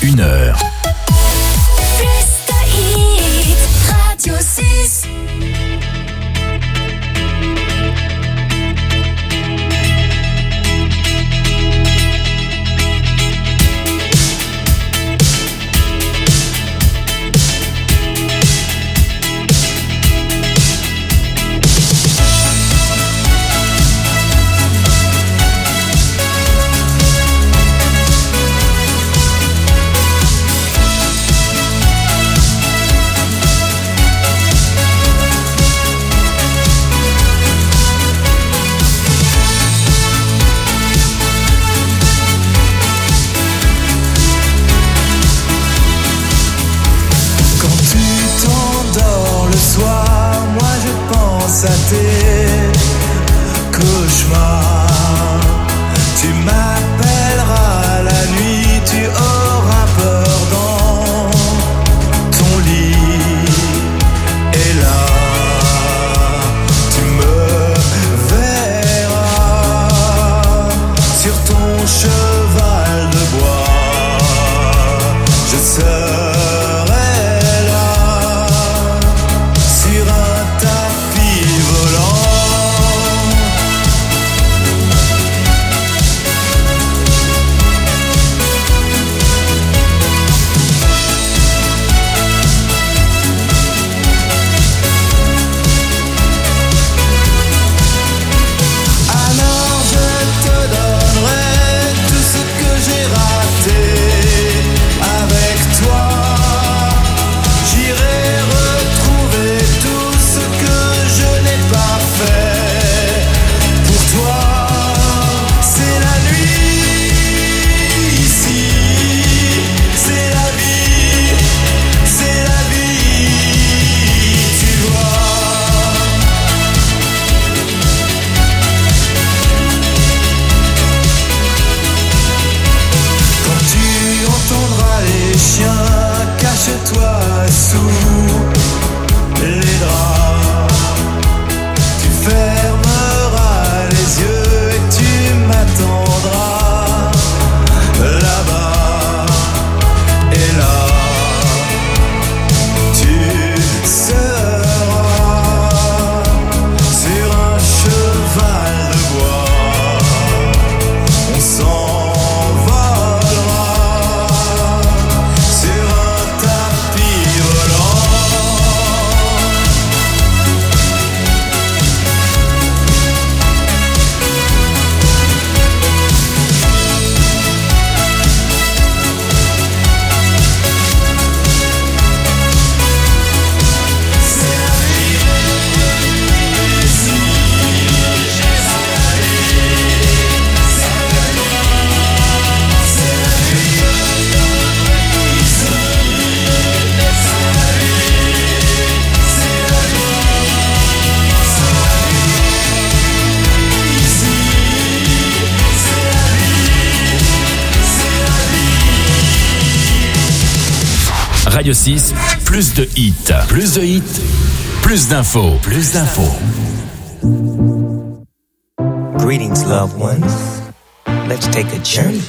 1 heure. Plus de hits, Radio 6. À tes cauchemars, tu m'appelleras la nuit, tu auras peur dans ton lit, et là tu me verras sur ton cheval de bois, je serai là sur un tapis volant. Alors je te donnerai tout ce que j'ai raté avec toi. J'irai retrouver tout ce que je n'ai pas fait pour toi. C'est la nuit ici, c'est la vie, tu vois. Quand tu entendras les chiens, cache-toi sous les draps. Tu fermeras les yeux et tu m'attendras là-bas. Et là, tu seras sur un cheval de bois. On s'envolera sur un tapis volant. Radio 6, plus de hits. Plus de hits, plus d'infos. Plus d'infos. Greetings, loved ones. Let's take a journey.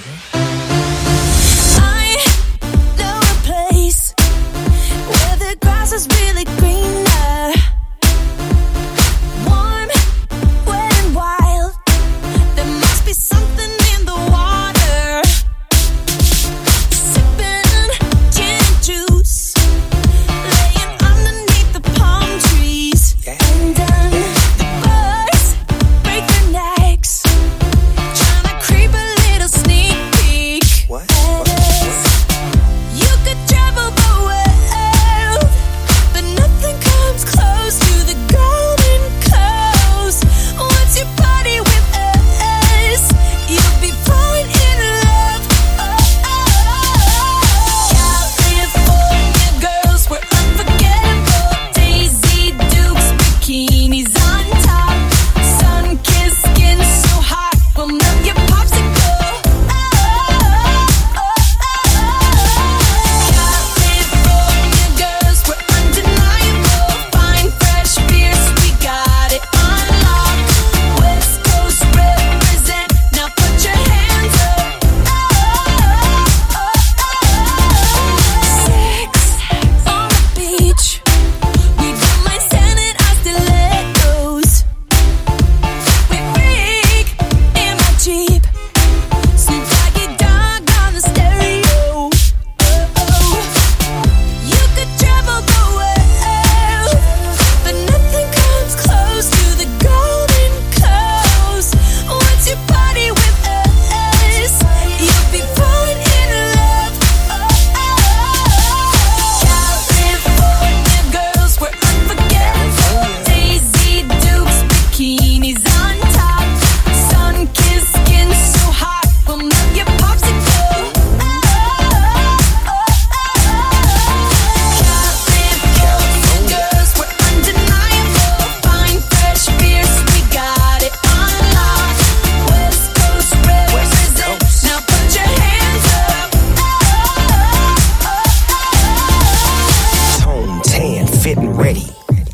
I know a place where the grass is really greener. Warm, wet and wild. There must be something in the water. Sipping gin and juice, laying underneath the palm trees. And the birds break their necks, trying to creep a little sneak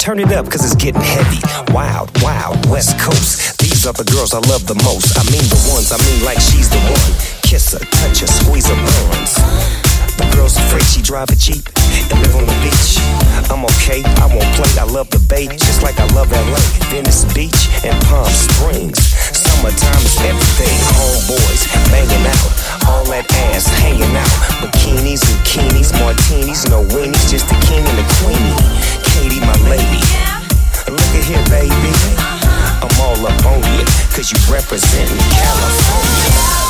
turn it up cause it's getting heavy. Wild, wild, West Coast. These are the girls I love the most. I mean the ones, I mean like she's the one. Kiss her, touch her, squeeze her buns. The girl's afraid she drive a Jeep and live on the beach. I'm okay, I won't play, I love the bay, just like I love LA, Venice Beach, and Palm Springs. Summertime is everything, homeboys banging out, all that ass hanging out. Bikinis, bikinis, martinis, no weenies, just the king and the queenie. Katie, my lady, look at here, baby. I'm all up on you, cause you representin' California.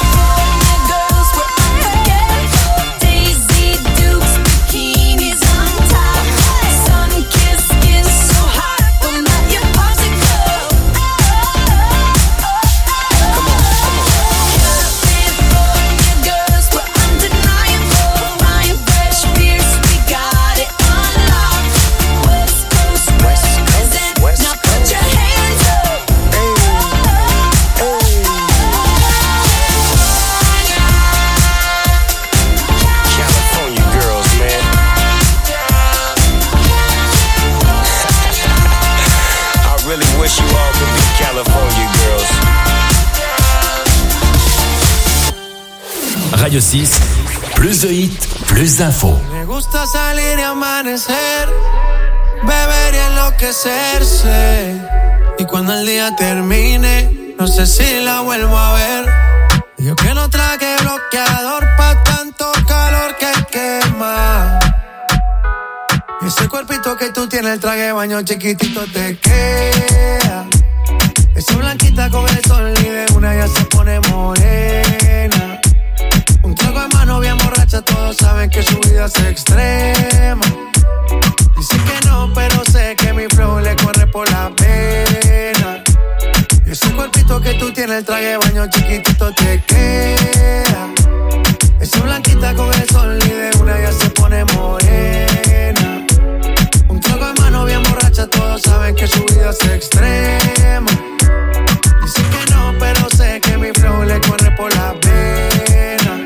Radio 6, plus de hits, plus d'infos. Me gusta salir y amanecer, beber y enloquecerse. Y cuando el día termine, no sé si la vuelvo a ver. Yo que no traje bloqueador pa' tanto calor que quema. Y ese cuerpito que tú tienes, el traje de baño chiquitito te queda. Esa blanquita con el sol y de una ya se pone morena. Un trago en mano bien borracha, todos saben que su vida es extrema. Dice que no, pero sé que mi flow le corre por la pena. Y ese cuerpito que tú tienes, el traje de baño chiquitito te queda. Esa blanquita con el sol y de una ya se pone morena. Un trago en mano bien borracha, todos saben que su vida es extrema. Dice que no, pero sé que mi flow le corre por la pena.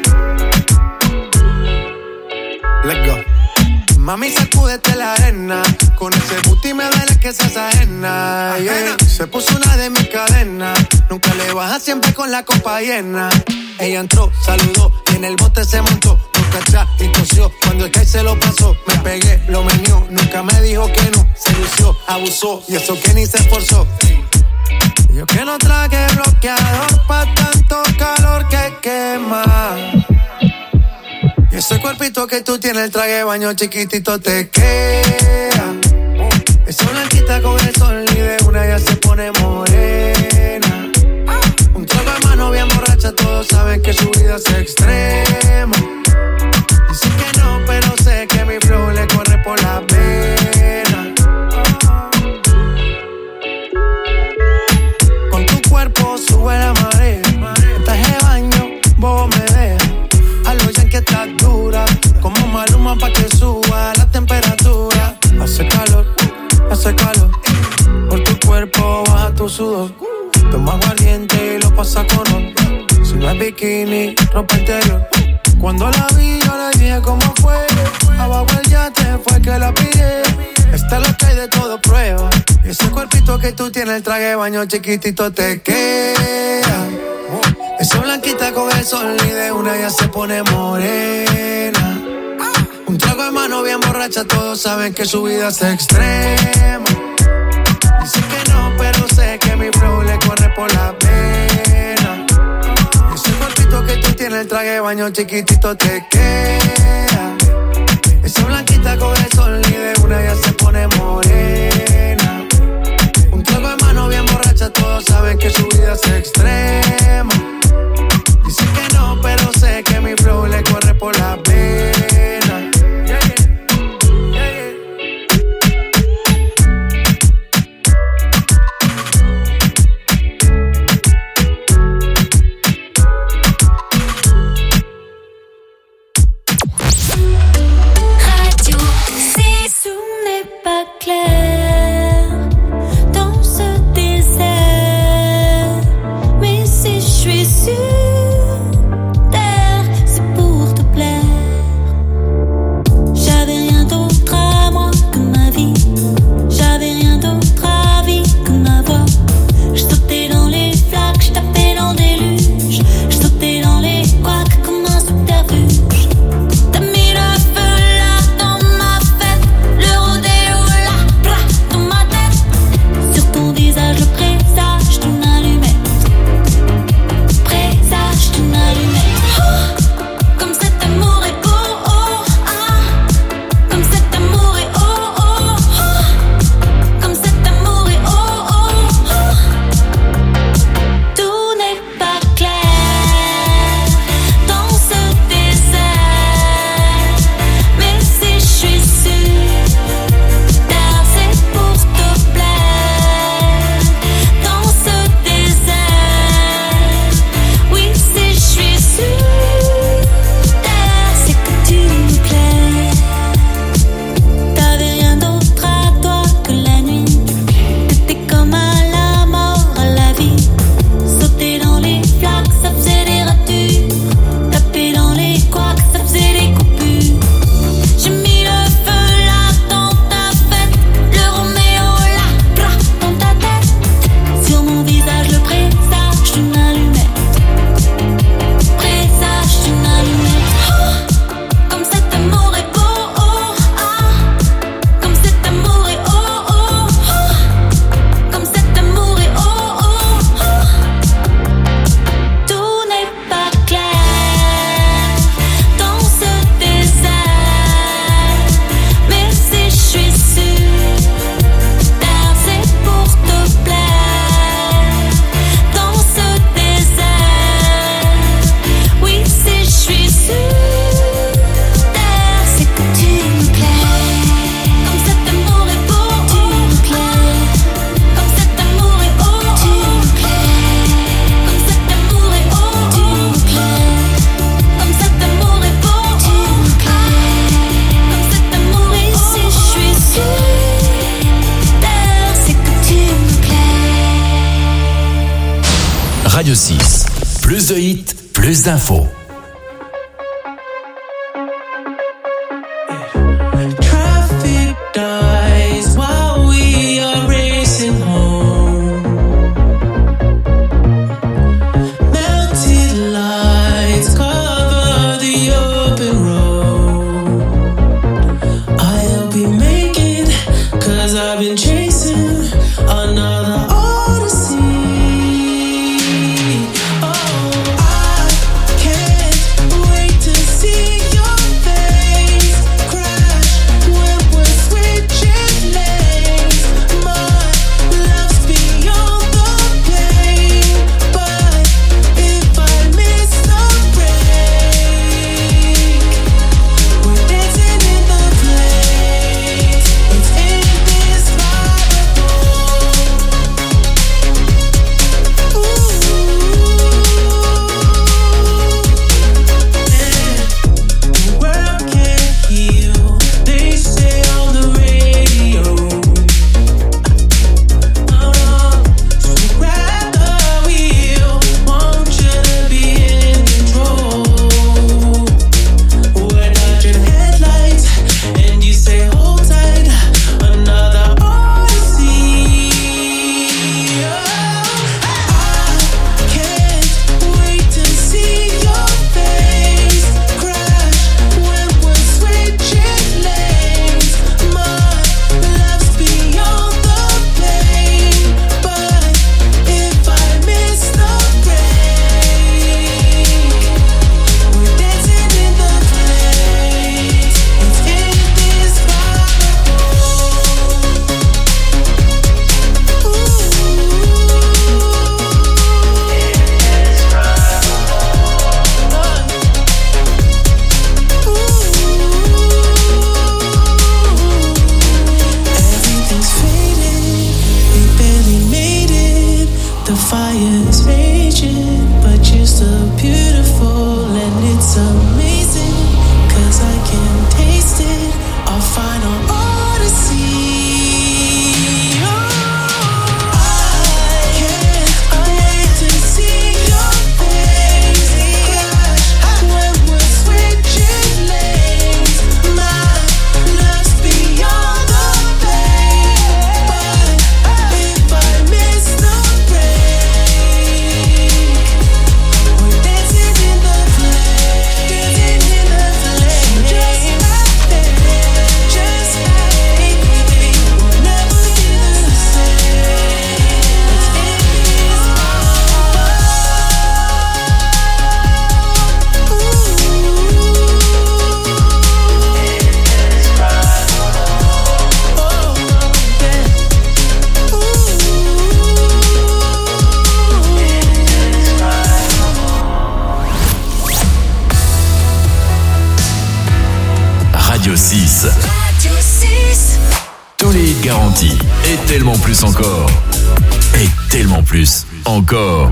Let's go. Mami, sacúdete la arena. Con ese booty me duele que seas ajena. Yeah. Se puso una de mis cadenas. Nunca le baja, siempre con la copa llena. Ella entró, saludó y en el bote se montó. Nunca atrás y tosió. Cuando el que se lo pasó, me pegué, lo menió. Nunca me dijo que no. Se lució, abusó y eso que ni se esforzó. Yo que no traje bloqueador pa' tanto calor que quema. Y ese cuerpito que tú tienes, el traje de baño chiquitito te queda. Esa blanquita con el sol y de una ya se pone morena. Un trago de mano bien borracha, todos saben que su vida es extrema. Dice que no, pero sé que mi flow le corre por la pena. Con tu cuerpo sube la marea. En traje de baño, vos me dejas. A lo ya que estás dura, como Maluma pa' que suba la temperatura. Hace calor, por tu cuerpo baja tu sudor. Toma aguardiente y lo pasa con ron. Si no es bikini, ropa interior. Cuando la vi yo le dije cómo fue. Abajo el yate fue que la pillé. Esta es lo que hay de todo prueba. Y ese cuerpito que tú tienes, el traje de baño chiquitito te queda. Esa blanquita con el sol y de una ya se pone morena. Un trago de mano bien borracha, todos saben que su vida es extrema. Dice que no, pero sé que mi flow le corre por la pena. Ese cuerpito que tú tienes, el traje de baño chiquitito te queda. Esa blanquita con el sol y de una ya se pone morena. Un trago de mano bien borracha, todos saben que su vida es extrema. Dice que no, pero sé que mi flow le corre por la pena. Yeah, yeah. Yeah, yeah. Radio 6 n'est pas clair. Radio 6. Plus de hits, plus d'infos. Traffic dies while we are racing home. Melted lights cover the open road. I'll be making, 'cause I've been chasing another odyssey. Oh, I can't wait to see your face crash when we're switching lanes. My love's beyond the pain, but if I miss the break, we're dancing in the flames. It's indescribable. The world can't heal, they say on the radio. So grab the wheel, want you to be in control. We're dodging headlights, and you say hold tight, another odyssey. I can't wait to see your face crash when we're switching lanes. My love's beyond the pain, but if I miss the break, we're dancing in the flames. It's indescribable. Everything's faded, we barely made it. The fire's raging, but you're still beautiful, and it's amazing, 'cause I can taste it, our final odyssey. I can't wait to see your face crash when we're switching lanes. My love's beyond the pain, but if I miss the break, we're dancing in the flames, just like that, just like we'll never be the same. Radio 6. Radio 6. Tous les hits garantis. Et tellement plus encore. Et tellement plus encore.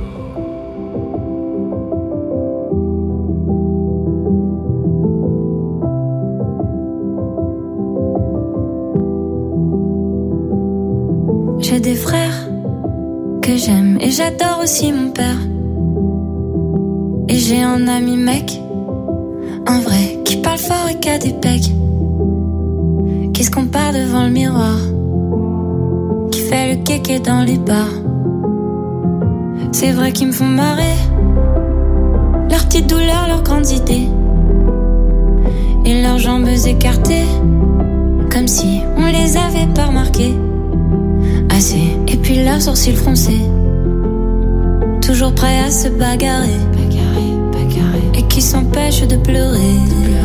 J'ai des frères que j'aime et j'adore aussi mon père. Et j'ai un ami mec, un vrai, qui parle fort et qui a des pecs, qui se compare devant le miroir, qui fait le kéké dans les bars. C'est vrai qu'ils me font marrer, leurs petites douleurs, leurs grandes idées, et leurs jambes écartées, comme si on les avait pas remarquées assez. Et puis leurs sourcils froncés, toujours prêts à se bagarrer, et qui s'empêchent de pleurer.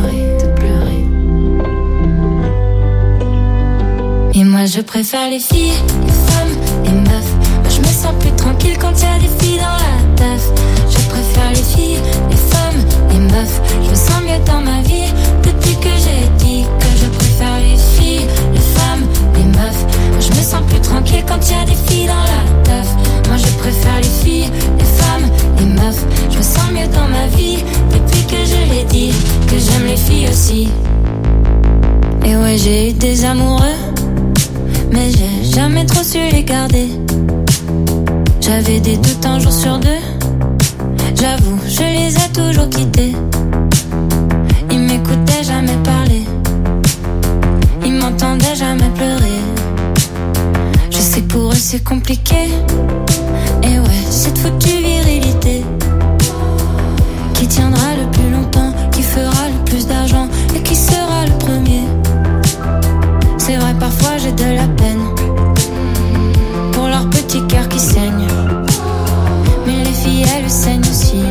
Et moi je préfère les filles, les femmes, les meufs. Moi je me sens plus tranquille quand y a des filles dans la teuf. Je préfère les filles, les femmes, les meufs. Je me sens mieux dans ma vie depuis que j'ai dit que je préfère les filles, les femmes, les meufs. Moi je me sens plus tranquille quand y a des filles dans la teuf. Moi je préfère les filles, les femmes, les meufs. Je me sens mieux dans ma vie depuis que je l'ai dit que j'aime les filles aussi. Et ouais, j'ai eu des amoureux, mais j'ai jamais trop su les garder. J'avais des doutes un jour sur deux. J'avoue, je les ai toujours quittés. Ils m'écoutaient jamais parler. Ils m'entendaient jamais pleurer. Je sais que pour eux c'est compliqué. Et ouais, cette foutue virilité qui tiendra le plus longtemps, qui fera le plus d'argent et qui sera le premier. C'est vrai, parfois j'ai de la peine pour leur petit cœur qui saigne. Mais les filles, elles saignent aussi.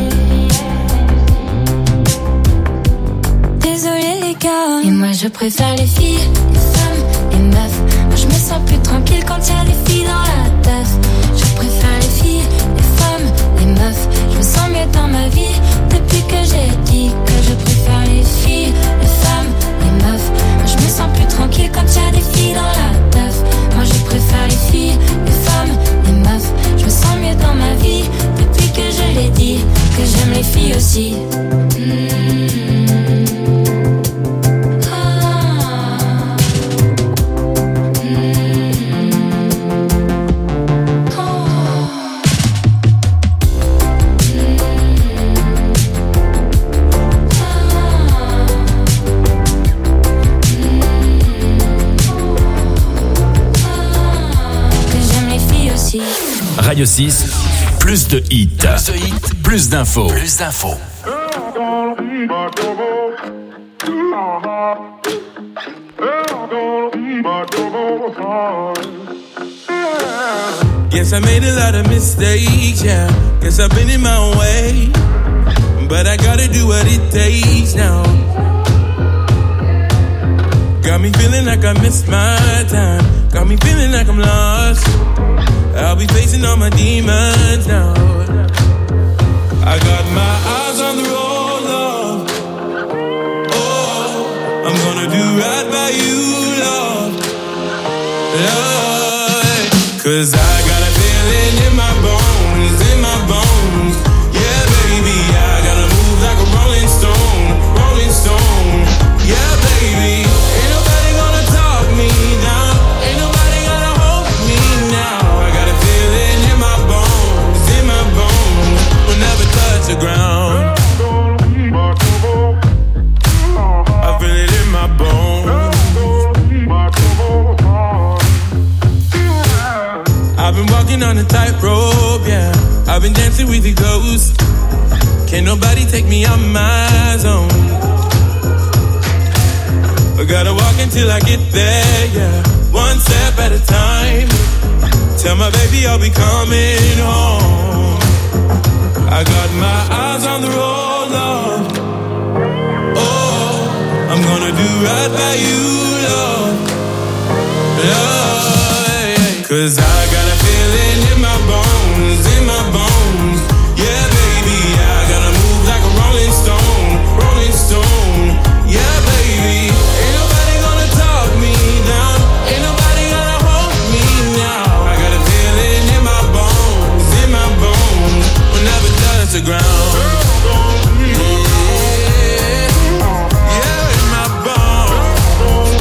Désolée les gars. Et moi je préfère les filles, les femmes, les meufs. Moi je me sens plus tranquille quand y a des filles dans la teuf. Je préfère les filles, les femmes, les meufs. Je me sens mieux dans ma vie depuis que j'ai dit que je préfère les filles, les femmes, les meufs. Moi je me sens plus tranquille quand y a des filles dans la teuf. Moi je préfère les filles, les femmes, les meufs. Je me sens mieux dans ma vie depuis que je l'ai dit que j'aime les filles aussi. Radio 6, plus de hits. Plus d'infos. Guess I made a lot of mistakes, yeah. Guess I've been in my own way. But I gotta do what it takes now. Got me feeling like I missed my time. Got me feeling like I'm lost. I'll be facing all my demons now. I got my eyes on the road, Lord. Oh, I'm gonna do right by you, Lord. Lord, 'cause I got a feeling in my bones, in my bones. Yeah, baby, I gotta move like a rolling stone, rolling stone. Yeah, baby, ain't nobody gonna talk me down. Ain't nobody gonna hold me now. The ground. I feel it in my bones. I've been walking on a tightrope, yeah. I've been dancing with the ghosts. Can't nobody take me out my zone. I gotta walk until I get there, yeah. One step at a time. Tell my baby I'll be coming home. I got my eyes on the road, Lord. Oh, I'm gonna do right by you, Lord. Lord, 'cause I got a feeling in my bones, in my bones. Yeah, baby, I gotta move like a rolling stone, rolling stone. Yeah, baby, ain't nobody gonna talk me down. Ain't nobody gonna hold me now. I got a feeling in my bones, in my bones. We'll never touch the ground. Yeah, in my bones.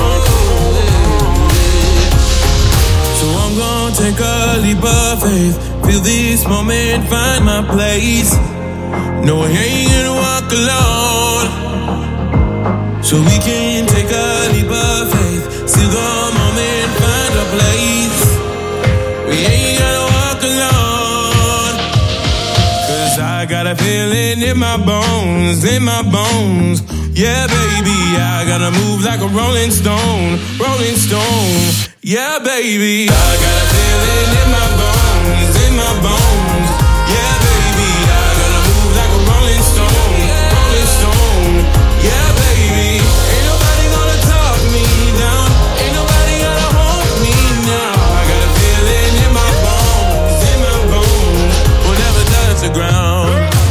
So I'm gonna take a leap of faith. Feel this moment, find my place. No, I ain't gonna walk alone. So we can take a leap of faith. See the moment, find a place. We ain't gonna walk alone. 'Cause I got a feeling in my bones, in my bones. Yeah, baby, I gotta move like a rolling stone, rolling stone. Yeah, baby, I got a feeling in my bones, in my bones. Yeah, baby, I gotta move like a rolling stone, rolling stone. Yeah, baby, ain't nobody gonna talk me down. Ain't nobody gonna hold me now. I got a feeling in my bones, in my bones. We'll never touch the ground.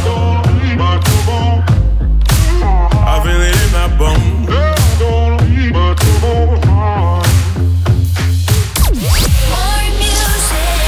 I feel it in my bones. More music.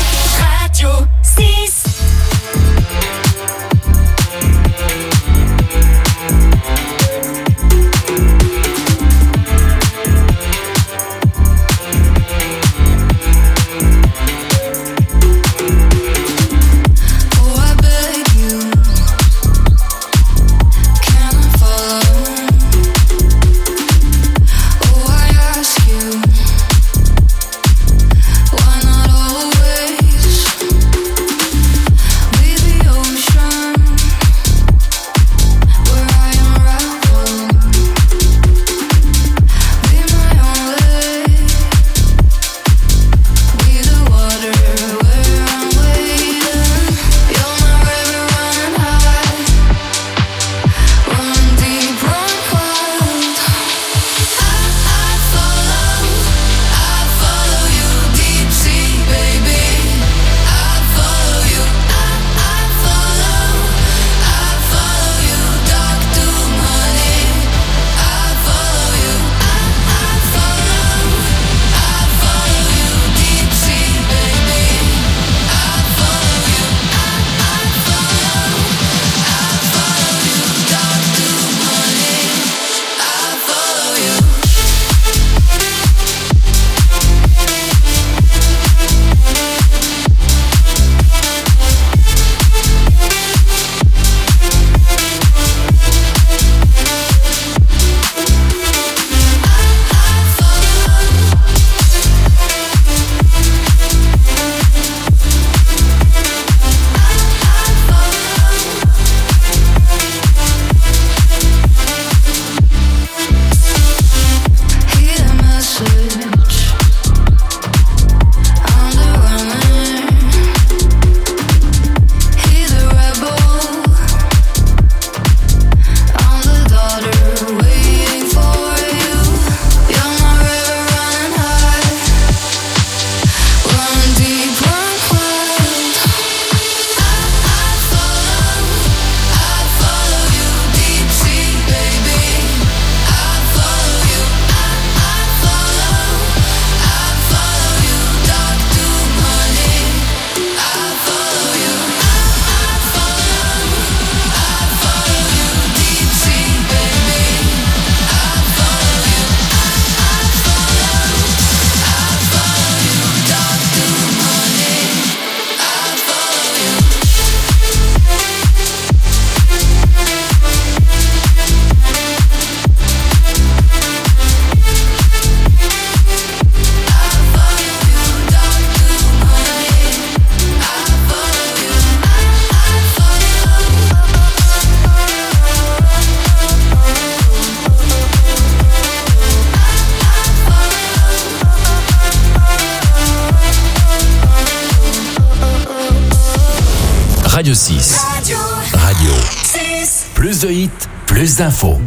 Radio 6. Radio 6. Plus de hits, plus d'infos.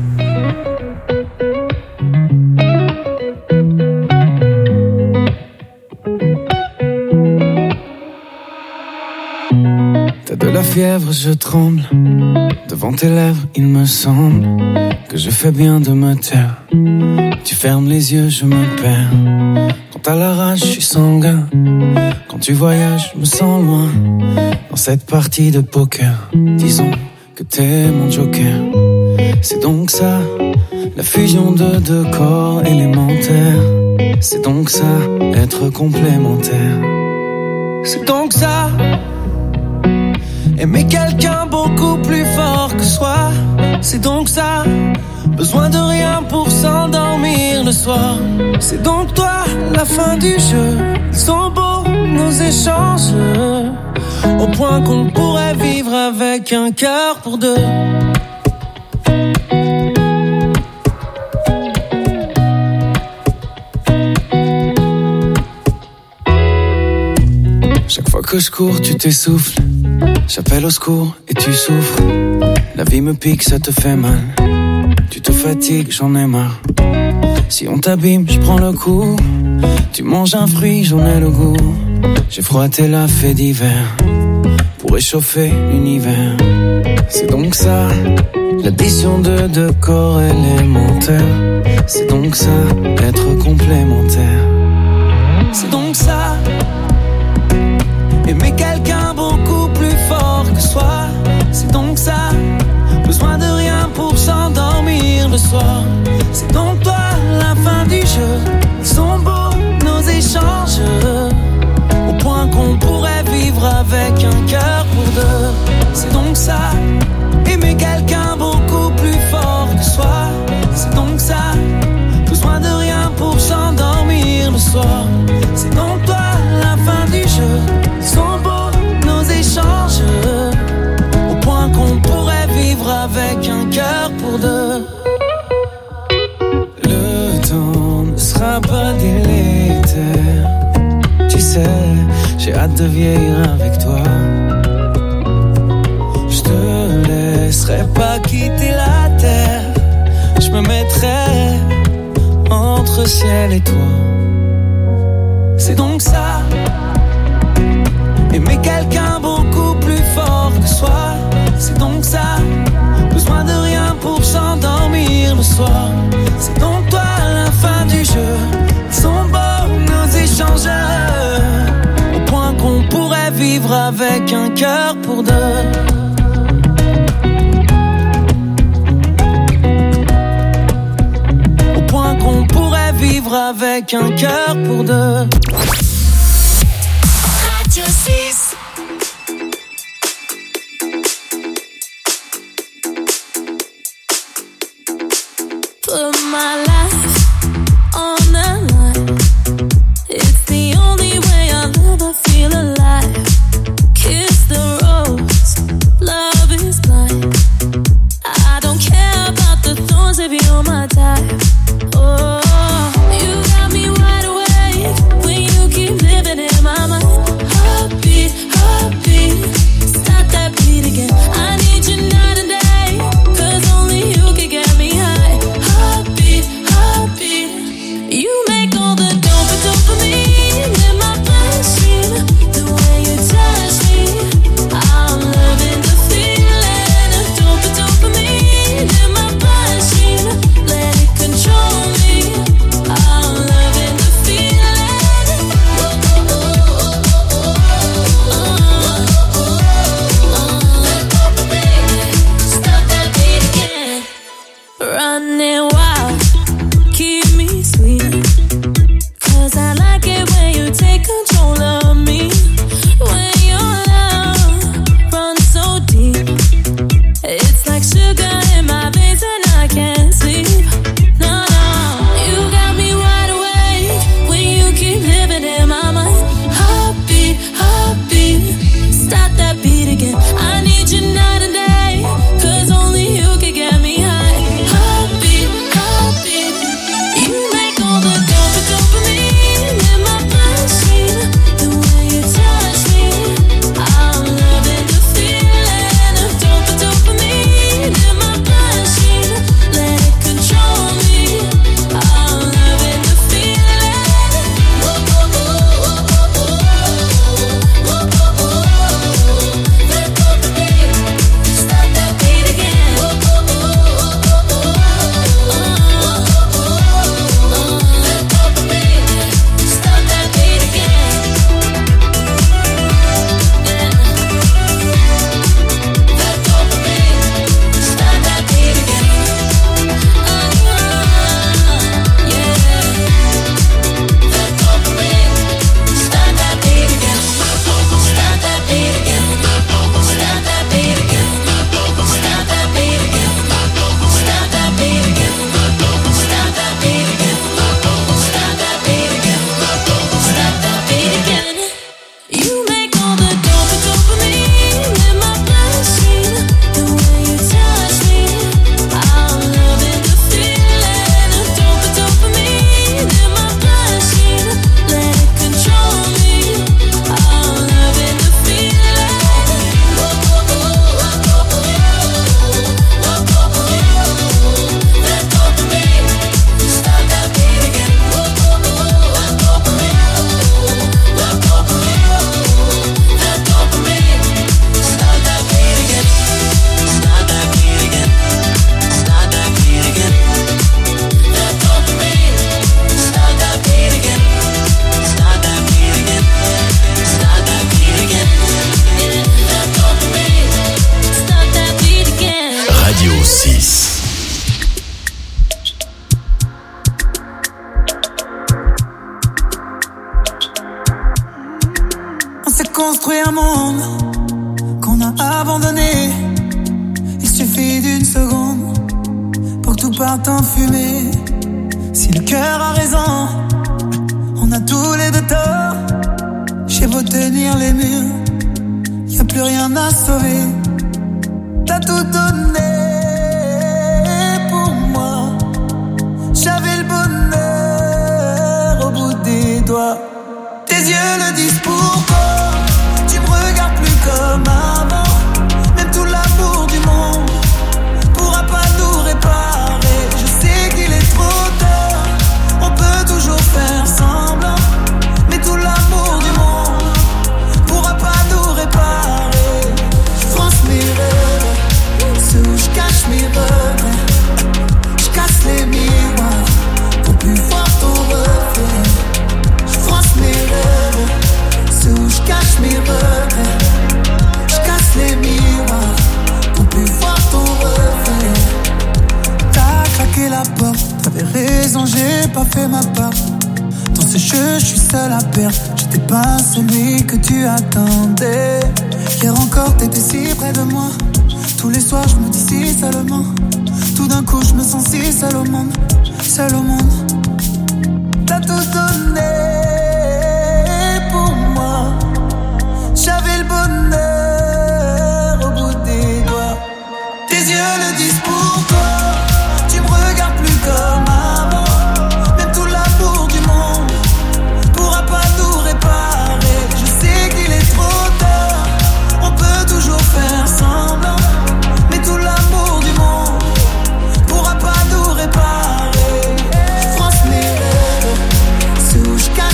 T'as de la fièvre, je tremble. Devant tes lèvres, il me semble que je fais bien de me taire. Tu fermes les yeux, je me perds. Quand t'as la rage, je suis sanguin. Quand tu voyages, je me sens loin. Dans cette partie de poker, disons que t'es mon joker. C'est donc ça, la fusion de deux corps élémentaires. C'est donc ça, être complémentaire. C'est donc ça, aimer quelqu'un beaucoup plus fort que soi. C'est donc ça, besoin de rien pour s'endormir le soir. C'est donc toi, la fin du jeu. Ils sont beaux, nos échanges, au point qu'on pourrait vivre avec un cœur pour deux. Chaque fois que je cours, tu t'essouffles. J'appelle au secours et tu souffres. La vie me pique, ça te fait mal. Tu te fatigues, j'en ai marre. Si on t'abîme, je prends le coup. Tu manges un fruit, j'en ai le goût. J'ai froissé la fée d'hiver pour réchauffer l'univers. C'est donc ça, l'addition de deux corps élémentaires. C'est donc ça, être complémentaire. C'est donc ça, aimer quelqu'un beaucoup plus fort que soi. C'est donc ça, besoin de rien pour s'endormir le soir. C'est donc toi, la fin du jeu. Ils sont beaux, nos échanges, au point qu'on pourrait vivre avec un cœur pour deux. C'est donc ça, aimer quelqu'un beaucoup plus fort que soi. C'est donc ça, besoin de rien pour s'endormir le soir. C'est donc toi, la fin du jeu. Ils sont beaux, nos échanges, au point qu'on pourrait vivre avec un cœur pour deux. Le temps ne sera pas délétère. Tu sais, j'ai hâte de vieillir avec toi. Je te laisserai pas quitter la terre. Je me mettrai entre ciel et toi. C'est donc ça, aimer quelqu'un beaucoup plus fort que soi. C'est donc ça, besoin de rien pour s'endormir le soir. C'est donc toi, la fin du jeu. Ils sont beaux, nos échanges, au point qu'on pourrait vivre avec un cœur pour deux. Au point qu'on pourrait vivre avec un cœur pour deux. Radio 6. Put my life on the line. It's the only way I'll ever feel alive. Kiss the rose, love is blind. I don't care about the thorns if you're my type. Oh, you got me wide awake when you keep living in my mind. Heartbeat. s'est construit un monde qu'on a abandonné. Il suffit d'une seconde pour que tout parte en fumée. Si le cœur a raison, on a tous les deux tort. J'ai beau tenir les murs, y'a plus rien à sauver. T'as tout donné pour moi. J'avais le bonheur au bout des doigts. Tes yeux le disent pourquoi. Tu me regardes plus comme avant. Même tout l'amour du monde pourra pas nous réparer. Je sais qu'il est trop tard. On peut toujours faire semblant. Mais tout l'amour du monde pourra pas nous réparer. Je France mes rêves, ceux où je cache mes regrets. Je casse les miroirs pour plus voir ton reflet. Je France mes rêves, ceux où je cache mes regrets. Je casse les miroirs pour plus voir ton reflet. T'as claqué la porte, t'avais raison, j'ai pas fait ma part. Dans ce jeu, je suis seul à perdre. J'étais pas celui que tu attendais. Hier encore, t'étais si près de moi. Tous les soirs, je me dis si seulement. Tout d'un coup, je me sens si seul au monde. Seul au monde. T'as tout donné pour moi. J'avais le bonheur au bout des doigts. Tes yeux le disent pourquoi. Tu me regardes plus comme avant. Même tout l'amour du monde pourra pas nous réparer. Je sais qu'il est trop tard. On peut toujours faire semblant. Mais tout l'amour du monde pourra pas nous réparer. Je France mes rêves, ceux où je cache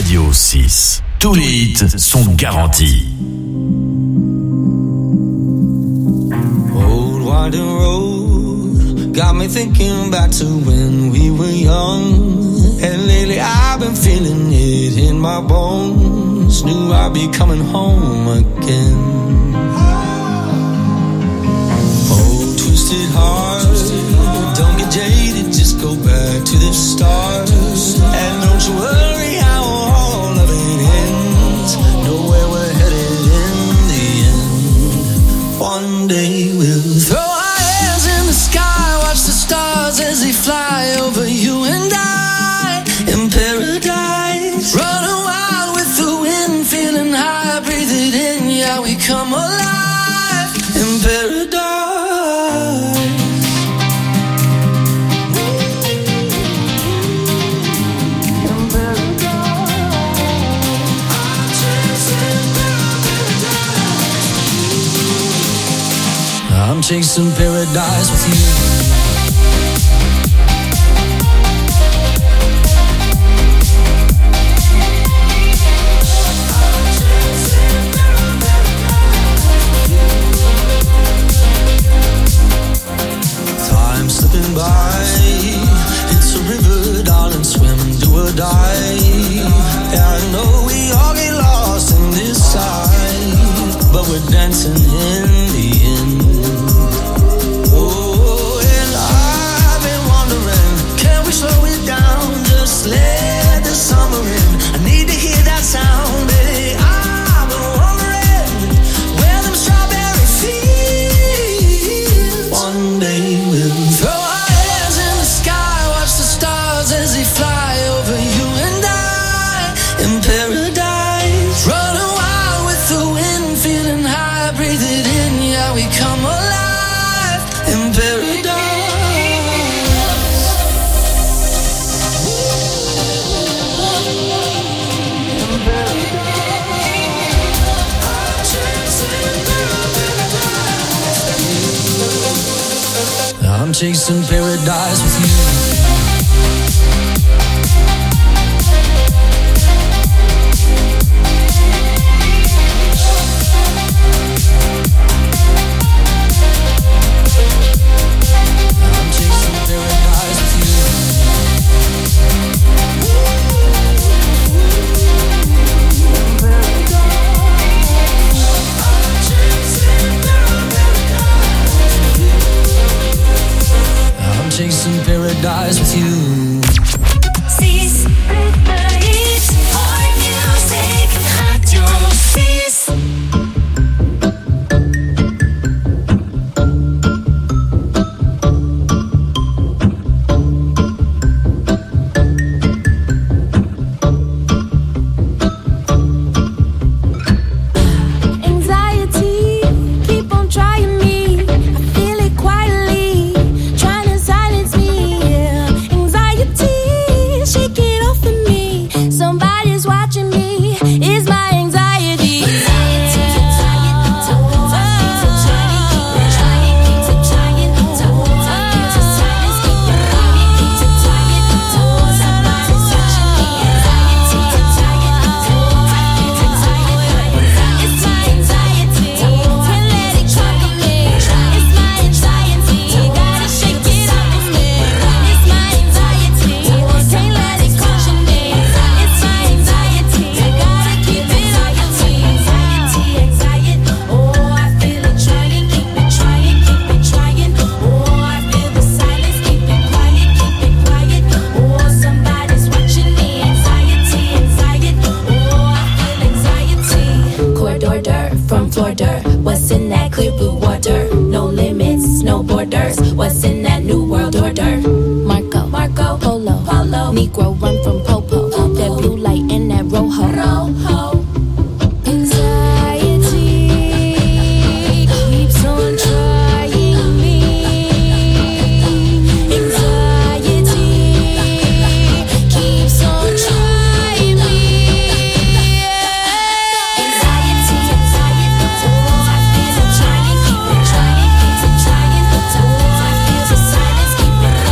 Radio 6. Tous les hits sont garantis. Old winding road got me thinking back to when we were young. And lately I've been feeling it in my bones. Knew I'd be coming home again. Oh, twisted heart, don't get jaded, just go back to the start. And don't you worry how all of it ends. Know where we're headed in the end. One day we'll throw our hands in the sky, watch the stars as they fly over you and I in paradise. Running wild with the wind, feeling high, breathe it in, yeah, we come alive in paradise. I'm chasing paradise with you. Time slipping by, it's a river, darling, swim, do or die. Yeah, I know we all get lost in this side, but we're dancing in the end. Slow it down, just let the summer in. I need to hear that sound, baby. I've been wondering where them strawberries feel. One day we'll throw our hands in the sky, watch the stars as they fly over you and I in paradise. Running wild with the wind, feeling high, breathe it in, yeah, we come alive in paradise. I'm chasing paradise with you. I'm chasing paradise with you. Chasing paradise with you. 6 hits for music, Radio 6. Negro run from Popo. That blue light and that rojo. Anxiety keeps on trying me. Anxiety keeps on trying me. Anxiety, oh, I feel it trying, keep it trying, keep it trying. Oh, I feel the silence, keep it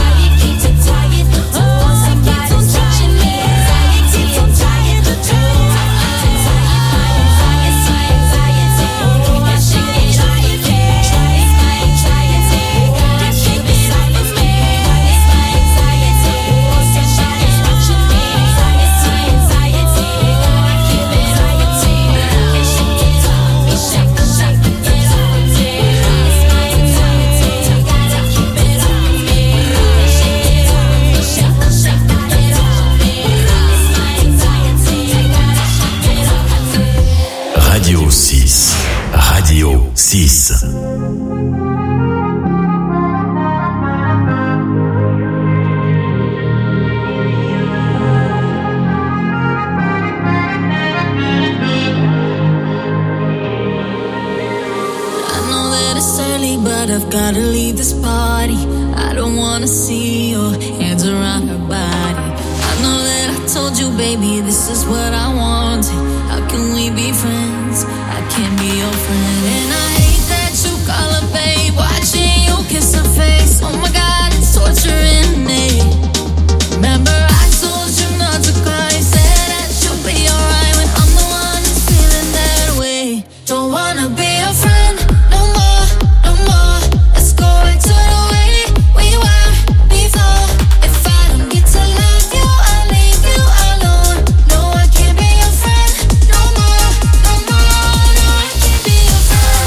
to leave this party. I don't wanna see your hands around her body. I know that I told you, baby, this is what I wanted. How can we be friends? I can't be your friend. And I hate that you call her babe, watching you kiss her face. Oh my God, it's torturing me. Remember I told you not to cry, said that you'll be alright when I'm the one who's feeling that way. Don't wanna be your friend no more, no more. Let's go back to the way we were before. If I don't get to love you, I'll leave you alone. No, I can't be your friend no more, no more. No, I can't be your friend.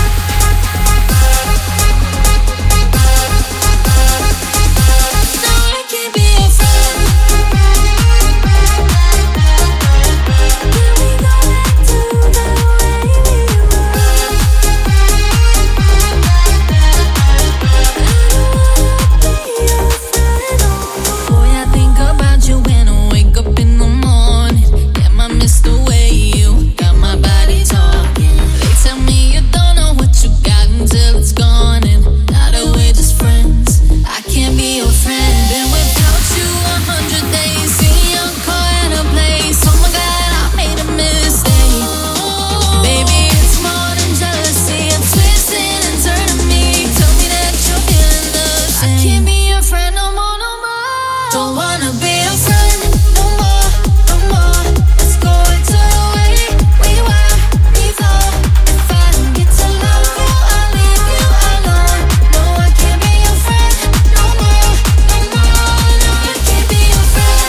No, I can't be your friend. Can we go back to the way we were? Boy, I think about you when I wake up in the morning. Damn, I miss the way you got my body talking. They tell me you don't know what you got until it's gone. And now that we're just friends, I can't be your friend. Been without you 100 days, seen your car in a place. Oh my God, I made a mistake. Baby, it's more than jealousy. I'm twisting and turning me. Tell me that you're feeling the same. I can't be your friend no more, no more. Don't wanna be your friend no more, no more. Let's go back to the way we were before. If I don't get to love you, I'll leave you alone. No, I can't be your friend no more, no more. No, I can't be your friend.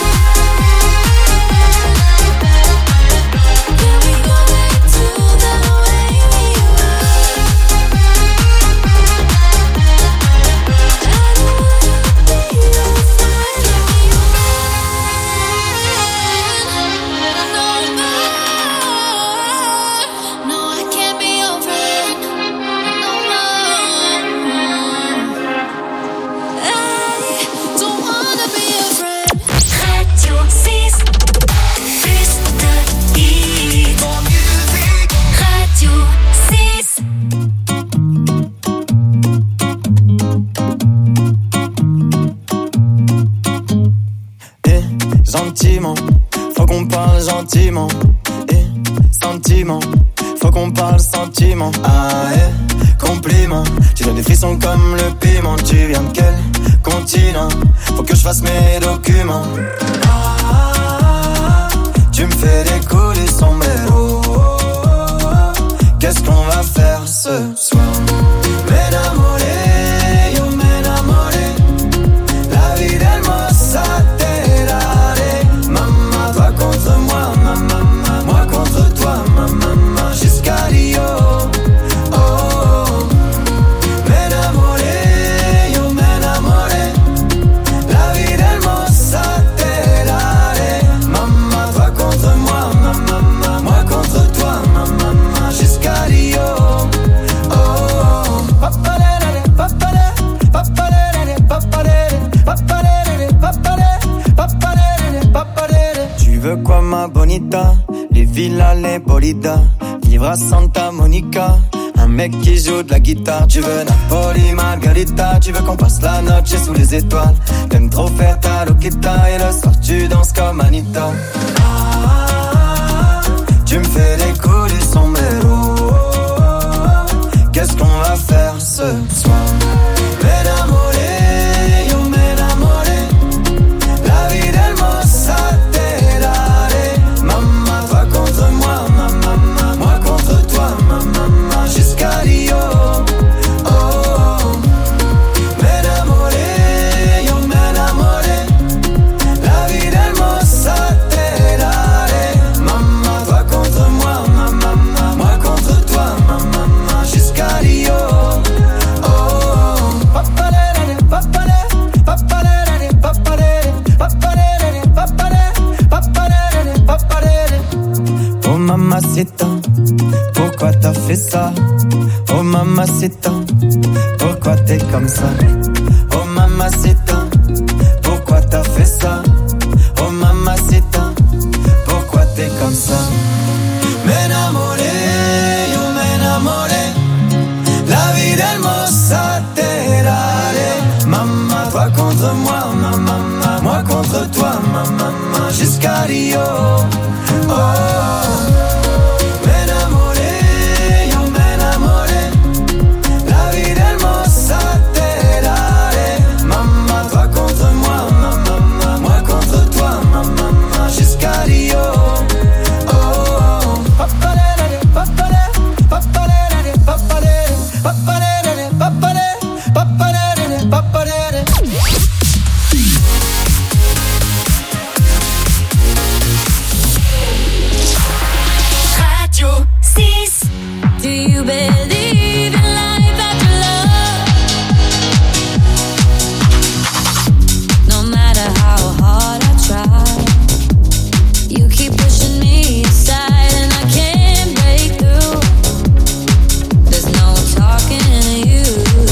Can we go back to the way we were? No, I can't be your friend no more. Hey, don't wanna be your friend. Radio 6, plus de hits. Radio 6. Gentiment, faut qu'on parle gentiment. Sentiment, faut qu'on parle sentiment. Ah, compliment, tu donnes des frissons comme le piment. Tu viens de quel continent? Faut que je fasse mes documents. Tu me fais décoller sombrero. Qu'est-ce qu'on va faire ce soir? M'enamoré, yo m'enamoré. La vie d'hermosa te daré. Maman, toi contre moi, maman, moi contre toi, maman, jusqu'à Rio. Oh, m'enamoré, yo m'enamoré. La vie d'hermosa te daré. Maman, toi contre moi, maman, moi contre toi, maman, jusqu'à Rio. Oh, papalere, papalere, papalere, papalere, papalere, papalere, papalere, papalere. Tu veux quoi, ma bonita? Les villas, les bolidas, vivre à Santa Monica. Un mec qui joue de la guitare. Tu veux Napoli, Margarita. Tu veux qu'on passe la noche sous les étoiles. T'aimes trop faire ta loquita. Et le soir tu danses comme Anita. Tu me fais décoller sombrero. Qu'est-ce qu'on va faire ce soir? M'enamoré, yo m'enamoré. La vie d'hermosa te daré. Maman, toi contre moi, maman, moi contre toi, maman, jusqu'à Rio. Oh, m'enamoré, yo m'enamoré. La vie d'hermosa te daré. Maman, toi contre moi, maman, moi contre toi, maman, jusqu'à Rio. Oh, papalere, papalere, papalere, papalere, papalere, papalere, papalere, papalere. Oh mamacita, pourquoi t'as fait ça? Oh mamacita, pourquoi t'es comme ça? Oh mamacita, pourquoi t'as fait ça? Oh mamacita, pourquoi t'es comme ça? M'enamoré, yo m'enamoré. La vida hermosa te scarió. Me enamoré, yo me enamoré. La vida hermosa te daré. Maman, toi contre moi, maman, moi contre toi, maman, jusqu'à Rio. Radio 6. Do you believe in life after love? No matter how hard I try, you keep pushing me aside and I can't break through. There's no talking to you.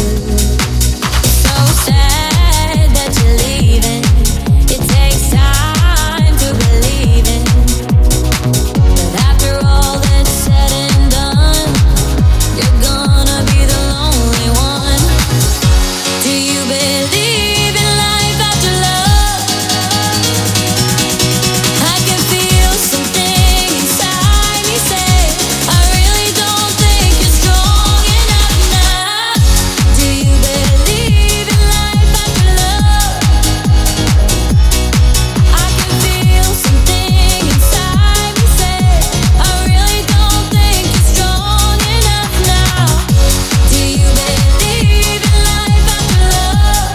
So sad that you're leaving. It takes time to believe in. But after all that's said and done, you're gonna be the lonely one. Do you believe in life after love? I can feel something inside me say, I really don't think you're strong enough now. Do you believe in life after love? I can feel something inside me say, I really don't think you're strong enough now. Do you believe in life after love?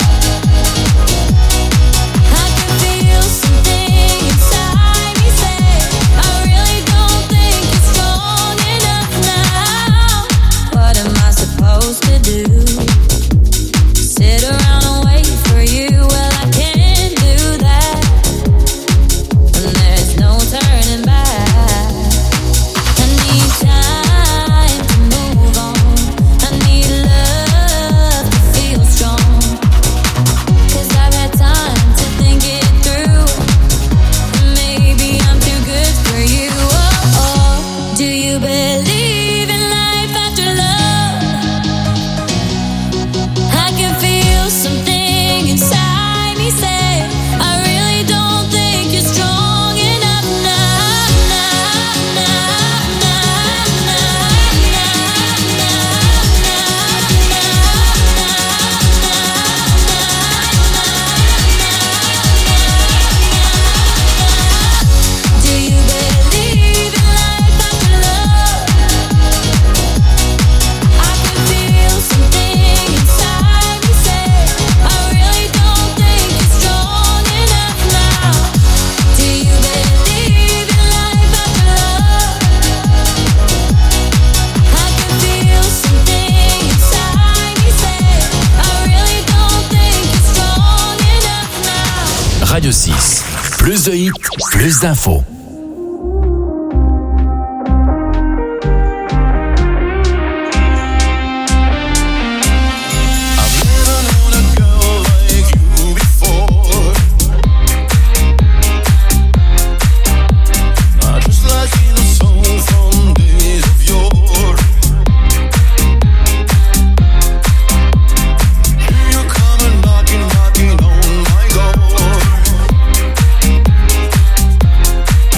I can feel something inside me say, I really don't think you're strong enough now. What am I supposed to do? Sit around and wait for you? Well, I can't do that. And there's no turning back. I need time to move on. I need love to feel strong. 'Cause I've had time to think it through. Maybe I'm too good for you. Do you believe in life after love? I can feel something inside me say, I really don't think you're strong enough now. Do you believe in life after love? I can feel something inside me say, I really don't think you're strong enough now. Do you believe in life after love? I can feel something inside me say, I really don't think you're strong enough now. Radio 6. Plus de hits, plus d'infos. Knocking on my door.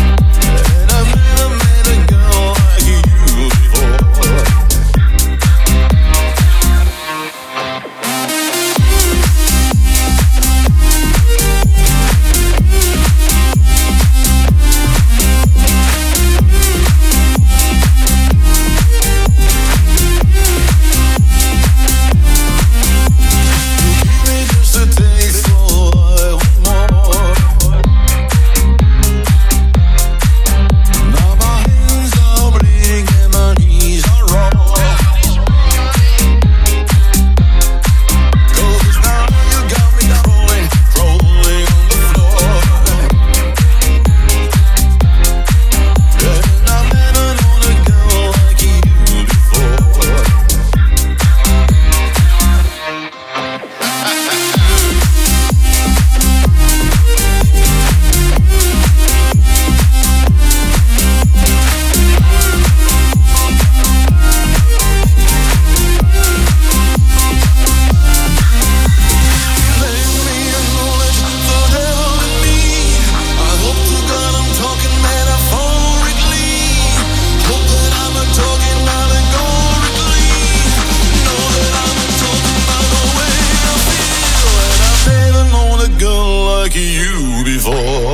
like you before.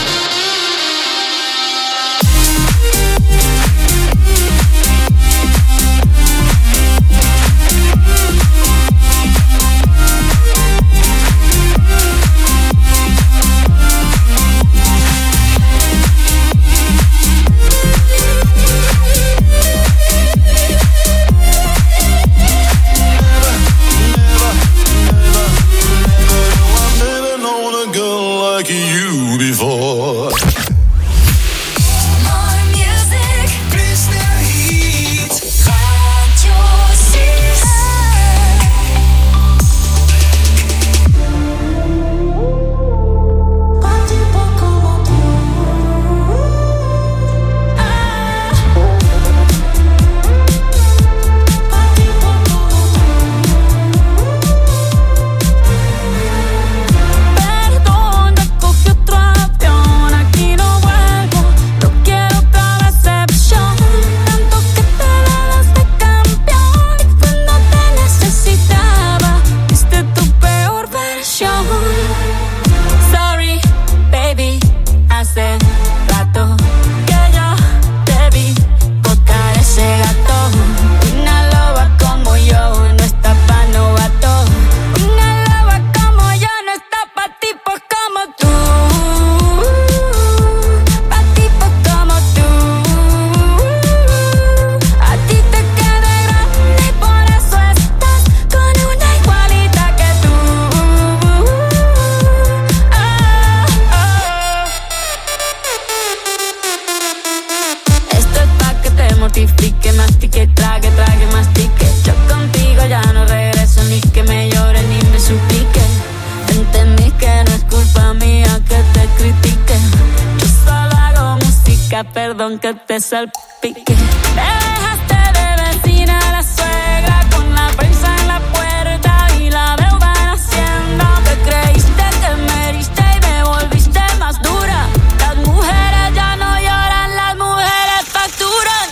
Perdón que te salpique. Me dejaste de vecina a la suegra con la prensa en la puerta y la deuda en Hacienda. Te creíste que me heriste y me volviste más dura. Las mujeres ya no lloran, las mujeres facturan.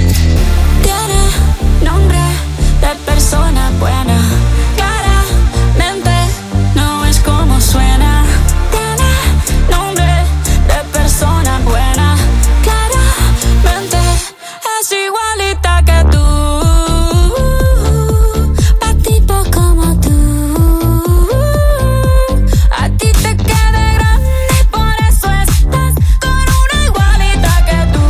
Tiene nombre de persona buena, claramente no es como suena. Tiene nombre de persona buena, es igualita que tú, pa' tipo como tú. A ti te queda grande y por eso estás con una igualita que tú.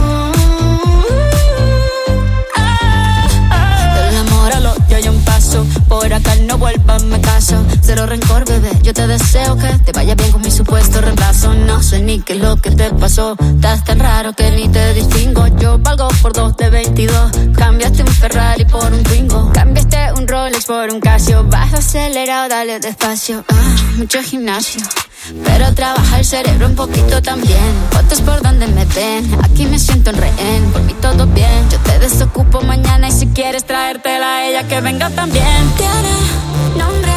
Del amor al odio hay un paso, por acá no vuelvas, me caso. Cero rencor, bebé, yo te deseo que te vaya bien con mi supuesto reemplazo. No sé ni qué es lo que te pasó, estás tan raro que ni te distingo. Yo valgo por 2 de 22, cambiaste un Ferrari por un Twingo, cambiaste un Rolex por un Casio. Vas acelerado, dale despacio. Mucho gimnasio, pero trabaja el cerebro un poquito también. Fotos por donde me ven, aquí me siento en rehén. Por mí todo bien, yo te desocupo mañana y si quieres traértela a ella que venga también. Tiene nombre